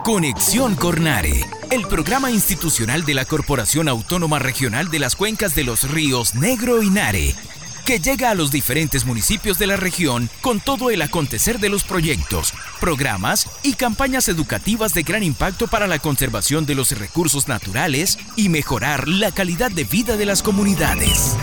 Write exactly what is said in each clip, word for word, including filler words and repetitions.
Conexión Cornare, el programa institucional de la Corporación Autónoma Regional de las Cuencas de los Ríos Negro y Nare, que llega a los diferentes municipios de la región con todo el acontecer de los proyectos, programas y campañas educativas de gran impacto para la conservación de los recursos naturales y mejorar la calidad de vida de las comunidades.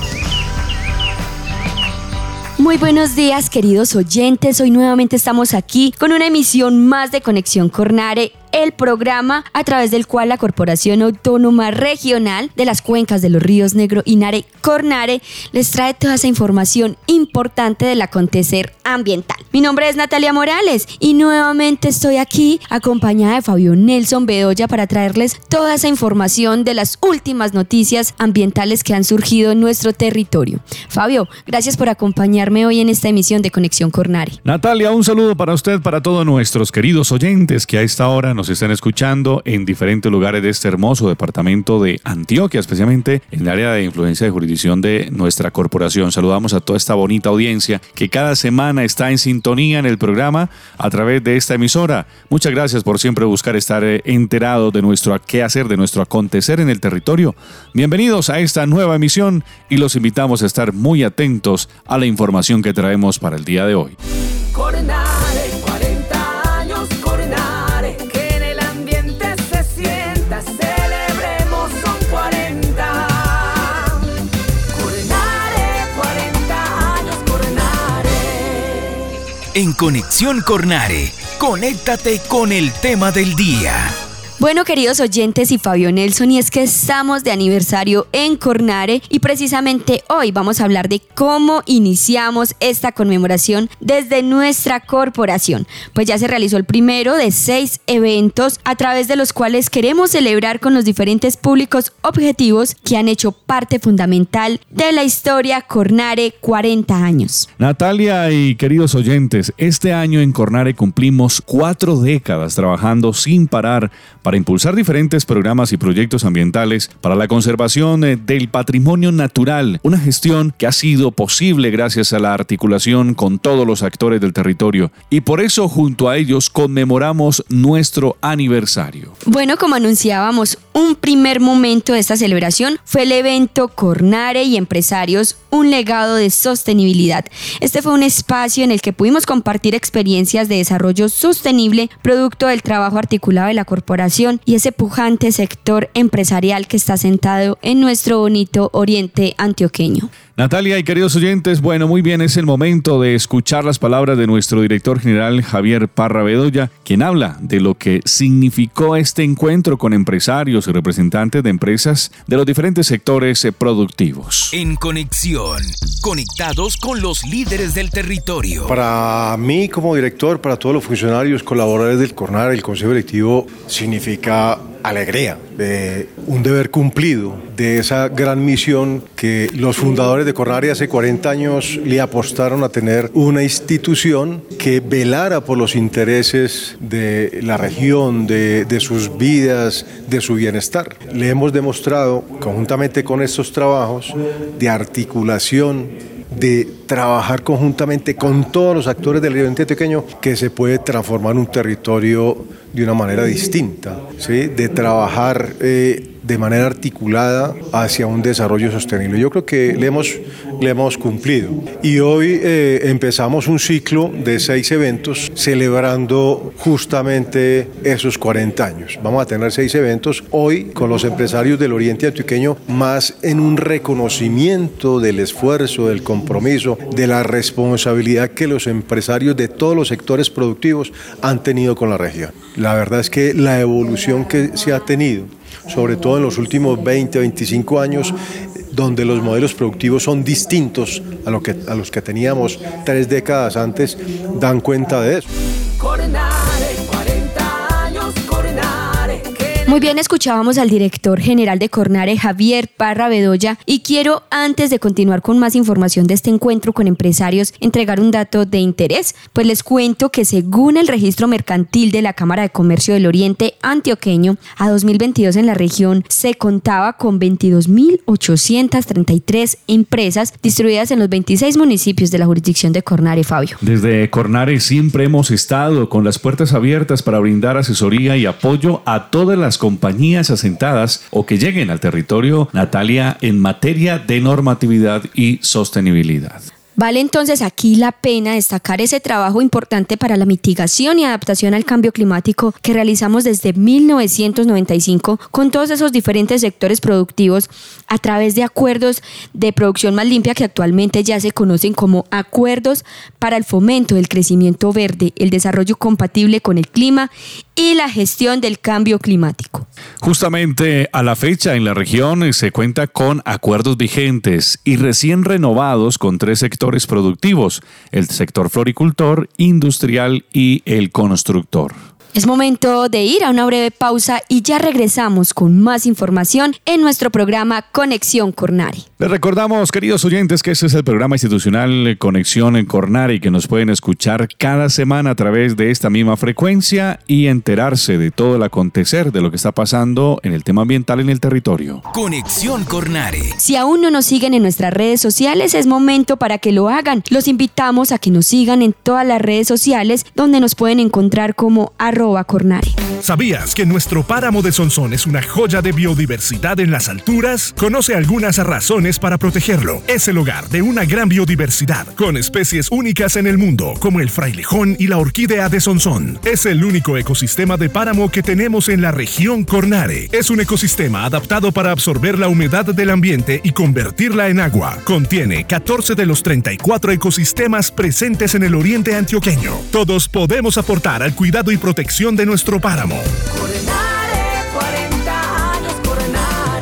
Muy buenos días, queridos oyentes. Hoy nuevamente estamos aquí con una emisión más de Conexión Cornare, el programa a través del cual la Corporación Autónoma Regional de las Cuencas de los Ríos Negro y Nare, Cornare, les trae toda esa información importante del acontecer ambiental. Mi nombre es Natalia Morales y nuevamente estoy aquí acompañada de Fabio Nelson Bedoya para traerles toda esa información de las últimas noticias ambientales que han surgido en nuestro territorio. Fabio, gracias por acompañarme hoy en esta emisión de Conexión Cornare. Natalia, un saludo para usted, para todos nuestros queridos oyentes que a esta hora nos están escuchando en diferentes lugares de este hermoso departamento de Antioquia, especialmente en el área de influencia de jurisdicción de nuestra corporación. Saludamos a toda esta bonita audiencia que cada semana está en sintonía en el programa a través de esta emisora. Muchas gracias por siempre buscar estar enterados de nuestro quehacer, de nuestro acontecer en el territorio. Bienvenidos a esta nueva emisión y los invitamos a estar muy atentos a la información que traemos para el día de hoy. Cornare, cuarenta años, Cornare, que en el ambiente se sienta, celebremos, son cuarenta. Cornare, cuarenta años, Cornare. En Conexión Cornare, conéctate con el tema del día. Bueno, queridos oyentes y Fabio Nelson, y es que estamos de aniversario en Cornare y precisamente hoy vamos a hablar de cómo iniciamos esta conmemoración desde nuestra corporación. Pues ya se realizó el primero de seis eventos a través de los cuales queremos celebrar con los diferentes públicos objetivos que han hecho parte fundamental de la historia Cornare cuarenta años. Natalia y queridos oyentes, este año en Cornare cumplimos cuatro décadas trabajando sin parar para impulsar diferentes programas y proyectos ambientales para la conservación del patrimonio natural, una gestión que ha sido posible gracias a la articulación con todos los actores del territorio y por eso junto a ellos conmemoramos nuestro aniversario. Bueno, como anunciábamos, un primer momento de esta celebración fue el evento Cornare y Empresarios, un legado de sostenibilidad. Este fue un espacio en el que pudimos compartir experiencias de desarrollo sostenible, producto del trabajo articulado de la corporación y ese pujante sector empresarial que está sentado en nuestro bonito oriente antioqueño. Natalia y queridos oyentes, bueno, muy bien, es el momento de escuchar las palabras de nuestro director general Javier Parra Bedoya, quien habla de lo que significó este encuentro con empresarios y representantes de empresas de los diferentes sectores productivos. En Conexión, conectados con los líderes del territorio. Para mí como director, para todos los funcionarios, colaboradores del Cornare, el Consejo Directivo, significa alegría, de un deber cumplido, de esa gran misión que los fundadores de Cornare hace cuarenta años le apostaron a tener una institución que velara por los intereses de la región, de, de sus vidas, de su bienestar. Le hemos demostrado, conjuntamente con estos trabajos de articulación, de trabajar conjuntamente con todos los actores del oriente antioqueño, que se puede transformar un territorio de una manera distinta, ¿sí? De trabajar eh, de manera articulada hacia un desarrollo sostenible. Yo creo que le hemos, le hemos cumplido. Y hoy eh, empezamos un ciclo de seis eventos celebrando justamente esos cuarenta años. Vamos a tener seis eventos hoy con los empresarios del oriente antioqueño, más en un reconocimiento del esfuerzo, del compromiso, de la responsabilidad que los empresarios de todos los sectores productivos han tenido con la región. La verdad es que la evolución que se ha tenido, sobre todo en los últimos veinte, veinticinco años, donde los modelos productivos son distintos a, lo que, a los que teníamos tres décadas antes, dan cuenta de eso. Cornare, cuarenta años, Cornare, que en Muy bien, escuchábamos al director general de Cornare, Javier Parra Bedoya, y quiero, antes de continuar con más información de este encuentro con empresarios, entregar un dato de interés. Pues les cuento que según el registro mercantil de la Cámara de Comercio del Oriente Antioqueño, a dos mil veintidós en la región se contaba con veintidós mil ochocientas treinta y tres empresas distribuidas en los veintiséis municipios de la jurisdicción de Cornare, Fabio. Desde Cornare siempre hemos estado con las puertas abiertas para brindar asesoría y apoyo a todas las compañías asentadas o que lleguen al territorio, Natalia, en materia de normatividad y sostenibilidad. Vale entonces aquí la pena destacar ese trabajo importante para la mitigación y adaptación al cambio climático que realizamos desde mil novecientos noventa y cinco con todos esos diferentes sectores productivos a través de acuerdos de producción más limpia que actualmente ya se conocen como acuerdos para el fomento del crecimiento verde, el desarrollo compatible con el clima y la gestión del cambio climático. Justamente a la fecha en la región se cuenta con acuerdos vigentes y recién renovados con tres sectores productivos: el sector floricultor, industrial y el constructor. Es momento de ir a una breve pausa y ya regresamos con más información en nuestro programa Conexión Cornare. Les recordamos, queridos oyentes, que este es el programa institucional Conexión en Cornare y que nos pueden escuchar cada semana a través de esta misma frecuencia y enterarse de todo el acontecer de lo que está pasando en el tema ambiental en el territorio. Conexión Cornare. Si aún no nos siguen en nuestras redes sociales, es momento para que lo hagan. Los invitamos a que nos sigan en todas las redes sociales donde nos pueden encontrar como arroba Cornare. ¿Sabías que nuestro páramo de Sonsón es una joya de biodiversidad en las alturas? Conoce algunas razones para protegerlo. Es el hogar de una gran biodiversidad, con especies únicas en el mundo, como el frailejón y la orquídea de Sonsón. Es el único ecosistema de páramo que tenemos en la región Cornare. Es un ecosistema adaptado para absorber la humedad del ambiente y convertirla en agua. Contiene catorce de los treinta y cuatro ecosistemas presentes en el oriente antioqueño. Todos podemos aportar al cuidado y protección de nuestro páramo. Cornare, cuarenta años, Cornare.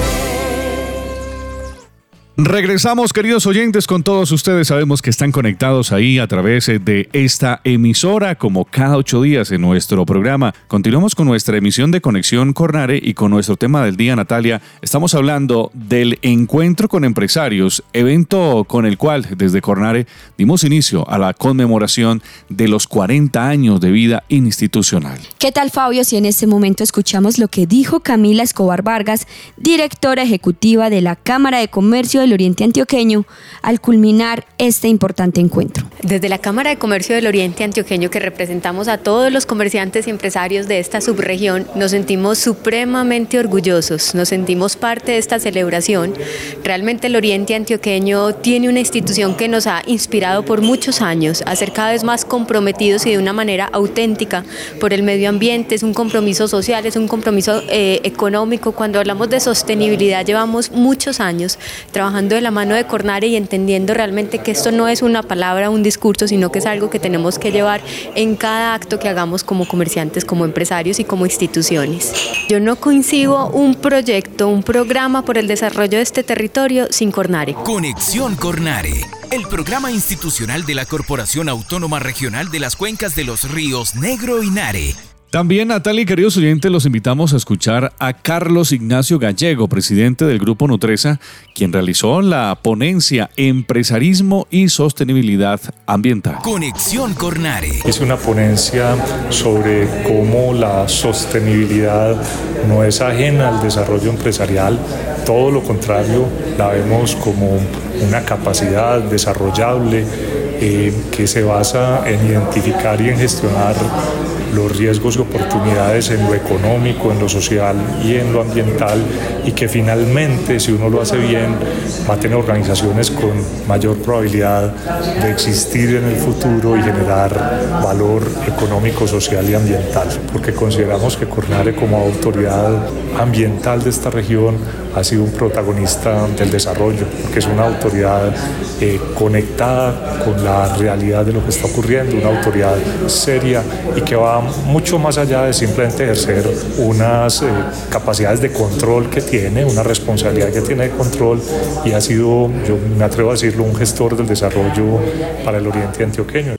Regresamos, queridos oyentes, con todos ustedes. Sabemos que están conectados ahí a través de esta emisora, como cada ocho días en nuestro programa. Continuamos con nuestra emisión de Conexión Cornare y con nuestro tema del día, Natalia. Estamos hablando del encuentro con empresarios, evento con el cual desde Cornare dimos inicio a la conmemoración de los cuarenta años de vida institucional. ¿Qué tal, Fabio? Si en este momento escuchamos lo que dijo Camila Escobar Vargas, directora ejecutiva de la Cámara de Comercio del Oriente Antioqueño, al culminar este importante encuentro. Desde la Cámara de Comercio del Oriente Antioqueño, que representamos a todos los comerciantes y empresarios de esta subregión, nos sentimos supremamente orgullosos, nos sentimos parte de esta celebración. Realmente el Oriente Antioqueño tiene una institución que nos ha inspirado por muchos años a ser cada vez más comprometidos y de una manera auténtica por el medio ambiente. Es un compromiso social, es un compromiso eh, económico. Cuando hablamos de sostenibilidad, llevamos muchos años trabajando de la mano de Cornare y entendiendo realmente que esto no es una palabra, un discurso, sino que es algo que tenemos que llevar en cada acto que hagamos como comerciantes, como empresarios y como instituciones. Yo no concibo un proyecto, un programa por el desarrollo de este territorio sin Cornare. Conexión Cornare, el programa institucional de la Corporación Autónoma Regional de las Cuencas de los Ríos Negro y Nare. También, Natalia y queridos oyentes, los invitamos a escuchar a Carlos Ignacio Gallego, presidente del Grupo Nutresa, quien realizó la ponencia Empresarismo y Sostenibilidad Ambiental. Conexión Cornare. Es una ponencia sobre cómo la sostenibilidad no es ajena al desarrollo empresarial, todo lo contrario, la vemos como una capacidad desarrollable eh, que se basa en identificar y en gestionar los riesgos y oportunidades en lo económico, en lo social y en lo ambiental, y que finalmente, si uno lo hace bien, va a tener organizaciones con mayor probabilidad de existir en el futuro y generar valor económico, social y ambiental, porque consideramos que Cornare, como autoridad ambiental de esta región, ha sido un protagonista del desarrollo, porque es una autoridad eh, conectada con la realidad de lo que está ocurriendo, una autoridad seria y que va mucho más allá de simplemente ejercer unas eh, capacidades de control que tiene, una responsabilidad que tiene de control, y ha sido, yo me atrevo a decirlo, un gestor del desarrollo para el Oriente Antioqueño.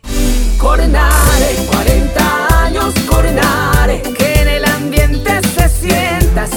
Cornare, cuarenta años, Cornare, que en el ambiente se sienta,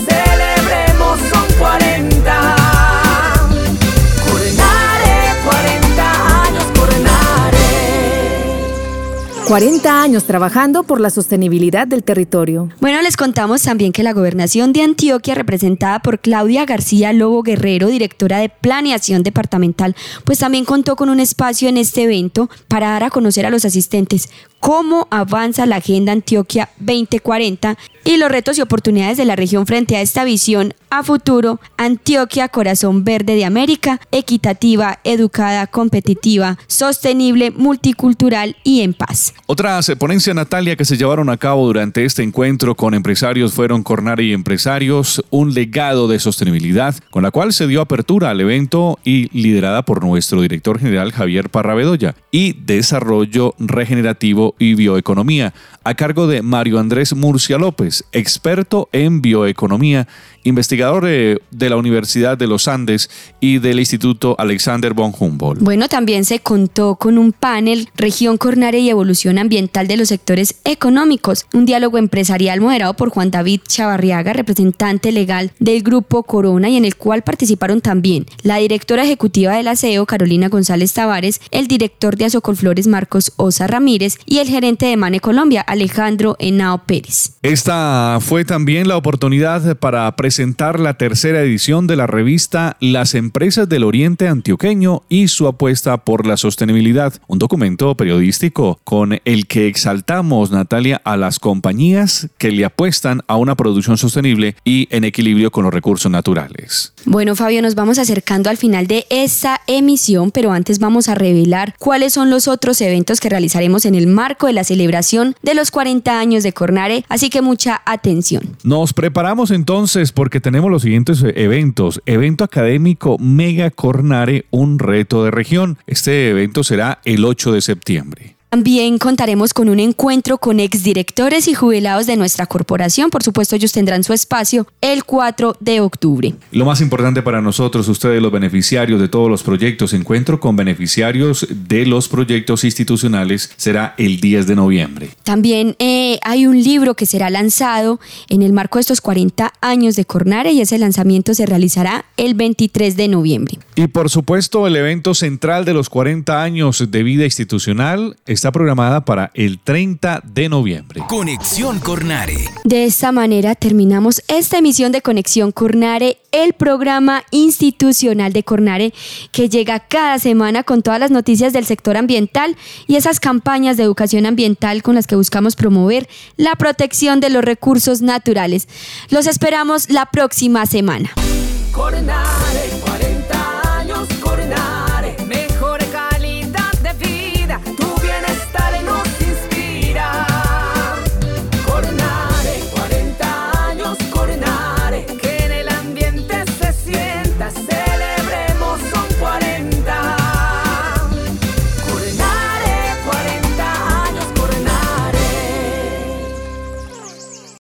cuarenta años trabajando por la sostenibilidad del territorio. Bueno, les contamos también que la Gobernación de Antioquia, representada por Claudia García Lobo Guerrero, directora de Planeación Departamental, pues también contó con un espacio en este evento para dar a conocer a los asistentes cómo avanza la Agenda Antioquia veinte cuarenta y los retos y oportunidades de la región frente a esta visión a futuro. Antioquia, corazón verde de América, equitativa, educada, competitiva, sostenible, multicultural y en paz. Otras ponencias, Natalia, que se llevaron a cabo durante este encuentro con empresarios fueron Cornare y Empresarios, un legado de sostenibilidad, con la cual se dio apertura al evento y liderada por nuestro director general Javier Parra Bedoya, y Desarrollo Regenerativo y Bioeconomía, a cargo de Mario Andrés Murcia López, experto en bioeconomía, investigador de, de la Universidad de los Andes y del Instituto Alexander von Humboldt. Bueno, también se contó con un panel Región Cornare y Evolución Ambiental de los Sectores Económicos, un diálogo empresarial moderado por Juan David Chavarriaga, representante legal del Grupo Corona, y en el cual participaron también la directora ejecutiva del Aseo, Carolina González Tavares, el director de Azocolflores, Marcos Osa Ramírez, y el gerente de Mane Colombia, Alejandro Henao Pérez. Esta fue también la oportunidad para presentar presentar la tercera edición de la revista Las Empresas del Oriente Antioqueño y su apuesta por la sostenibilidad, un documento periodístico con el que exaltamos, Natalia, a las compañías que le apuestan a una producción sostenible y en equilibrio con los recursos naturales. Bueno, Fabio, nos vamos acercando al final de esta emisión, pero antes vamos a revelar cuáles son los otros eventos que realizaremos en el marco de la celebración de los cuarenta años de Cornare, así que mucha atención. Nos preparamos entonces porque tenemos los siguientes eventos. Evento académico Mega Cornare, un reto de región. Este evento será el ocho de septiembre. También contaremos con un encuentro con exdirectores y jubilados de nuestra corporación. Por supuesto, ellos tendrán su espacio el cuatro de octubre. Lo más importante para nosotros, ustedes los beneficiarios de todos los proyectos, encuentro con beneficiarios de los proyectos institucionales, será el diez de noviembre. También eh, hay un libro que será lanzado en el marco de estos cuarenta años de Cornare, y ese lanzamiento se realizará el veintitrés de noviembre. Y por supuesto, el evento central de los cuarenta años de vida institucional está programada para el treinta de noviembre. Conexión Cornare. De esta manera terminamos esta emisión de Conexión Cornare, el programa institucional de Cornare que llega cada semana con todas las noticias del sector ambiental y esas campañas de educación ambiental con las que buscamos promover la protección de los recursos naturales. Los esperamos la próxima semana. Cornare.